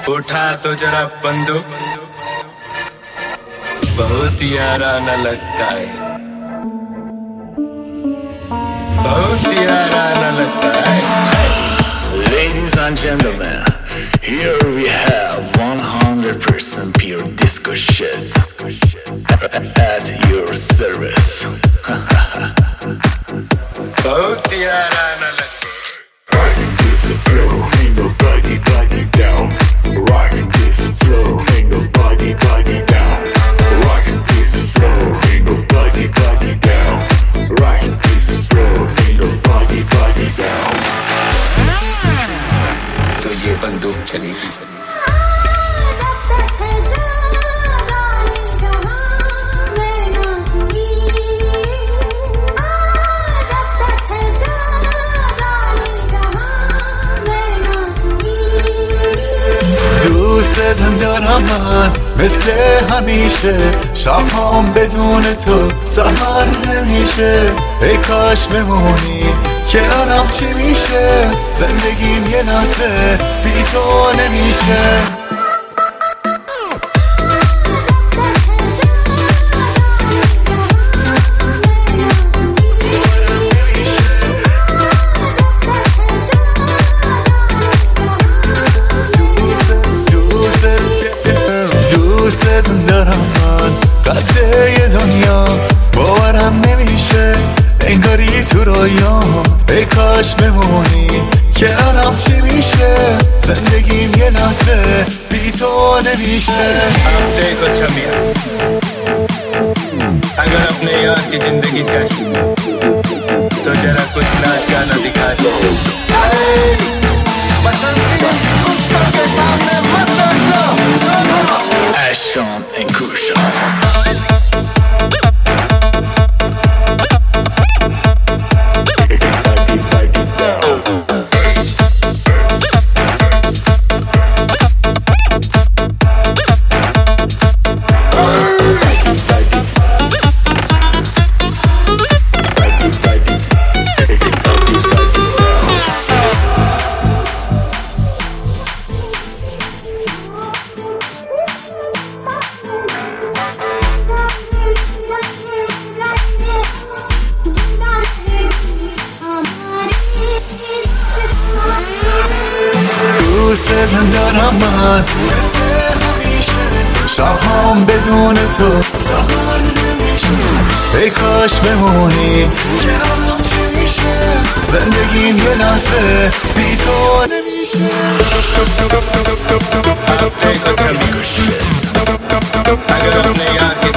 उठा तो जरा बंदूक, बहुत यारा न लगता है, बहुत यारा न लगता है. Ladies and gentlemen, here we have 100% pure disco shit at your service. बहुत यारा न लगता है. Rockin' this flow, ain't nobody body down. Rockin' this flow, ain't nobody body down. Rockin' this flow, ain't nobody body down. Rockin' this flow, ain't nobody body down. तो ये बंदूक चलेगी. دوست دارم من مثل همیشه، شب‌هام بدون تو سحر نمیشه. ای کاش بمونی کنارم، چی میشه؟ زندگیم یه لحظه بی تو نمیشه. دارم من قطعه دنیا، باورم نمیشه انگاری تو رویام. ای کاش بمونی کنارم، چی میشه؟ زندگیم یه لحظه بی تو نمیشه. देखो छमिया, अगर अपने यार की जिंदगी चाहिए तो जरा कुछ नाच गाना दिखा दो. Ashton and Kusha. دوست دارم من مثل همیشه، شب‌هام بدون تو سحر نمیشه. ای کاش بمونی کنارم، چی میشه؟ زندگیم یه لحظه بی تو نمیشه. देखो छमिया, अगर अपने यार